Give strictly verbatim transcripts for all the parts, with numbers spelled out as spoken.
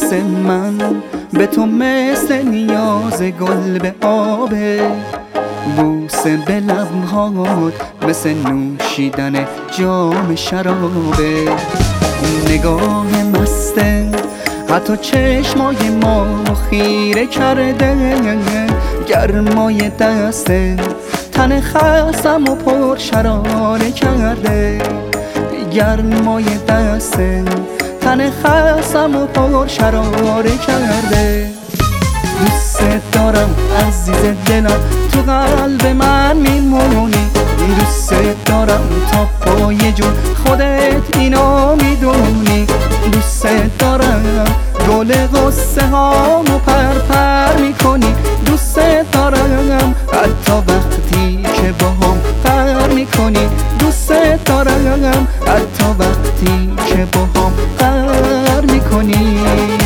حس من به تو مثل نیاز گل به آبه، بوسه به لبهات مثل نوشیدن جام شرابه. نگاه مسته حتی چشمای ما خیره کرده، گرمای دسته تن خستم و پر شراره کرده، گرمای دسته تن خستم و پر شراره کرده. دوست دارم عزیز دلم، تو قلب من میمونی، دوست دارم تا پای جون خودت اینو میدونی. دوست دارم گل قصه هامو پر پر میکنی، دوست دارم حتی وقتی که با هم قر میکنی، دوست دارم حتی وقتی که با هم قر میکنی.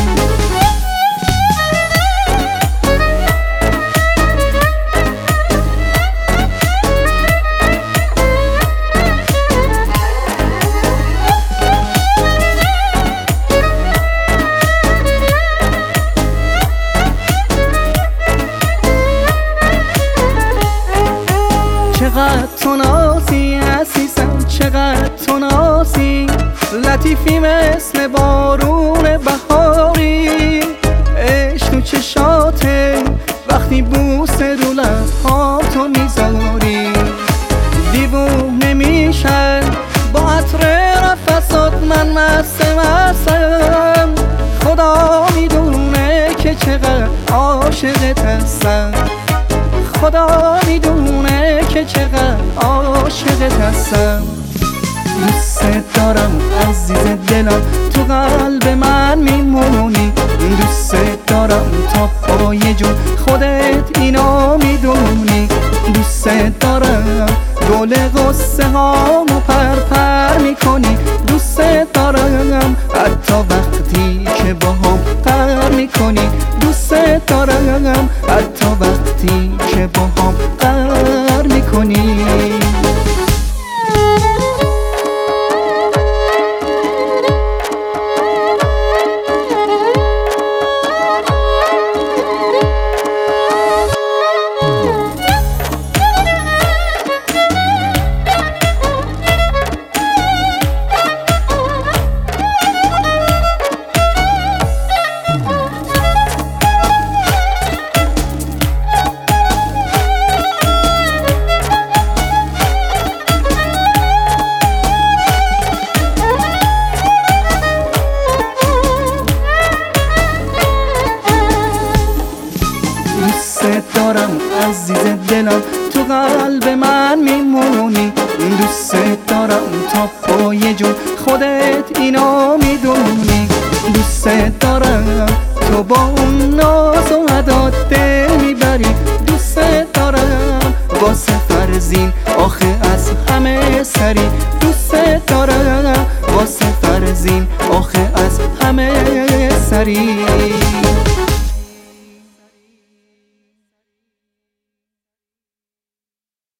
چقدر تو نازی عزیزم، چقدر تو نازی، لطیفی مثل بارون بهاری. عشق تو چشاته وقتی بوسه رو لبهاتو میذاری، دیوونه میشن با عطر نفسات، من مست مستم. خدا میدونه که چقدر عاشقت هستم، خدا میدونه که چقدر عاشقت هستم. دوست دارم عزیز دلم، تو قلب من میمونی، دوست دارم تا پای جون خودت اینو میدونی. دوست دارم گل قصه هامو پر پر میکنی، دوست دارم حتی وقتی که با هم قر میکنی، دوست دارم حتی وقتی که با هم قر میکنی. دوست دارم عزیز دلم، تو قلب من میمونی، دوست دارم تا پای جون خودت اینو میدونی. دوست دارم تو با اون ناز و عداد دل میبری، دوست دارم واسه فرزین آخه از همه سری، دوست دارم واسه فرزین آخه از همه سری.